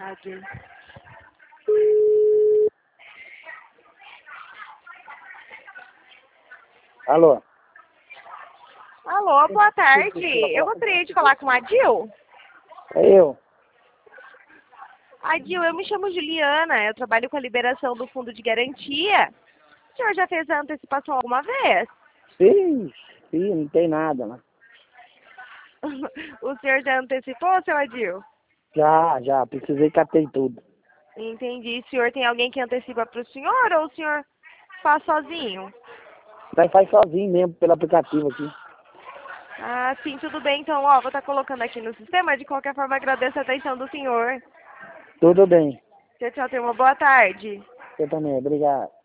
Adil. Alô? Alô, boa tarde. Eu gostaria de falar com a Adil. É eu. Adil, eu me chamo Juliana, eu trabalho com a liberação do fundo de garantia. O senhor já fez a antecipação alguma vez? Sim, não tem nada, né? O senhor já antecipou, seu Adil? Já, precisei, catei tudo. Entendi. O senhor tem alguém que antecipa para o senhor ou o senhor faz sozinho? Daí faz sozinho mesmo, pelo aplicativo aqui. Ah, sim, tudo bem. Então, ó, vou estar colocando aqui no sistema. De qualquer forma, agradeço a atenção do senhor. Tudo bem. Tchau, tchau. Tenha uma boa tarde. Eu também, obrigado.